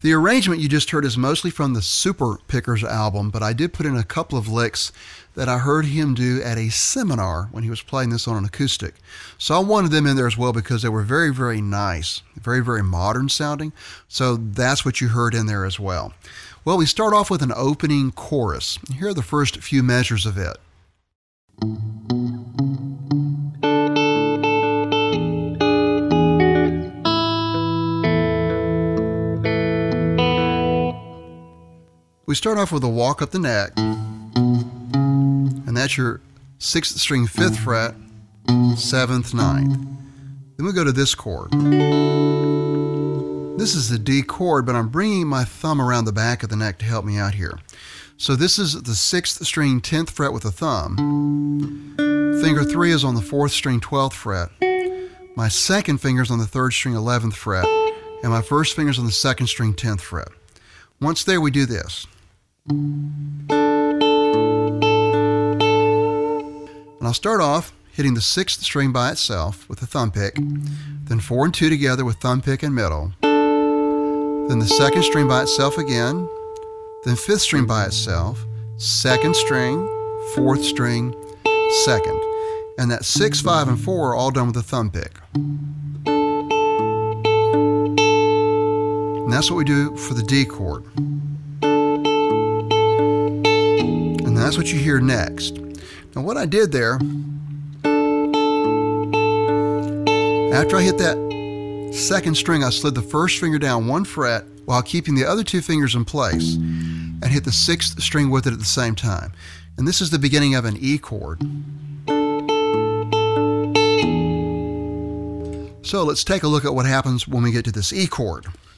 The arrangement you just heard is mostly from the Super Pickers album, but I did put in a couple of licks that I heard him do at a seminar when he was playing this on an acoustic. So I wanted them in there as well because they were very, very nice, very, very modern sounding. So that's what you heard in there as well. Well, we start off with an opening chorus. Here are the first few measures of it. We start off with a walk up the neck, and that's your 6th string 5th fret, 7th, 9th. Then we go to this chord. This is the D chord, but I'm bringing my thumb around the back of the neck to help me out here. So this is the 6th string 10th fret with the thumb. Finger 3 is on the 4th string 12th fret. My second finger is on the 3rd string 11th fret, and my first finger is on the 2nd string 10th fret. Once there, we do this. And I'll start off hitting the 6th string by itself with the thumb pick, then 4 and 2 together with thumb pick and middle, then the 2nd string by itself again, then 5th string by itself, 2nd string, 4th string, 2nd, and that 6, 5, and 4 are all done with the thumb pick. And that's what we do for the D chord. And that's what you hear next. Now what I did there, after I hit that 2nd string, I slid the 1st finger down 1 fret while keeping the other 2 fingers in place and hit the 6th string with it at the same time. And this is the beginning of an E chord. So let's take a look at what happens when we get to this E chord.